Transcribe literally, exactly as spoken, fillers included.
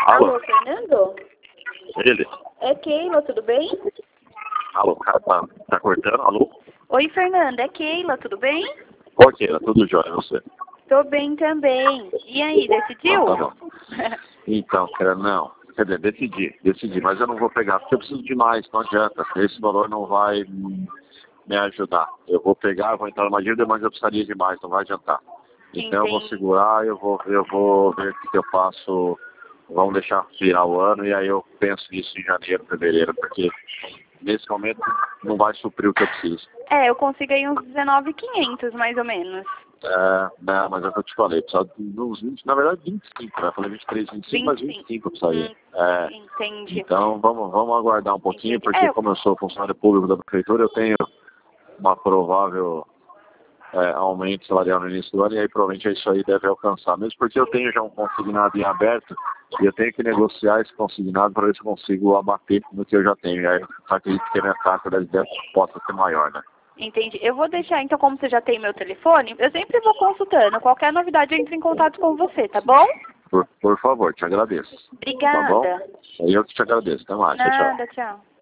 Alô? Alô, Fernando? Ele? É Keila, tudo bem? Alô, cara, tá, tá cortando? Alô? Oi, Fernando, é Keila, tudo bem? Ok, tá tudo jóia, você? Tô bem também. E aí, decidiu? Não, tá bom. Então, cara, não. Quer dizer, decidi, decidi, mas eu não vou pegar, porque eu preciso de mais, não adianta. Esse valor não vai hum, me ajudar. Eu vou pegar, vou entrar numa dívida, mas eu precisaria de mais, não vai adiantar. Então eu vou Entendi. segurar, eu vou, eu vou ver o que que eu faço. Vamos deixar virar o ano e aí eu penso nisso em janeiro, fevereiro, porque nesse momento não vai suprir o que eu preciso. É, eu consigo aí uns dezenove mil e quinhentos, mais ou menos. É, não, mas é o que eu te falei, precisa de uns vinte, na verdade vinte e cinco, né? Eu falei vinte e três, vinte e cinco, mas vinte e cinco eu precisaria. Hum, É, entendi. então vamos, vamos aguardar um pouquinho, Entendi. porque É, eu- como eu sou funcionário público da prefeitura, eu tenho uma provável é, aumento salarial no início do ano, e aí provavelmente isso aí deve alcançar, mesmo porque eu tenho já um consignado em aberto, e eu tenho que negociar esse consignado para ver se eu consigo abater no que eu já tenho, e aí eu acredito que a minha taxa deve possa ser maior, né? entendi. Eu vou deixar, então, como você já tem meu telefone, eu sempre vou consultando. Qualquer novidade eu entro em contato com você, tá bom? Por, por favor, te agradeço. Tá bom? Obrigada. Aí eu que te agradeço. Até mais. Tchau, tchau. Nada, tchau.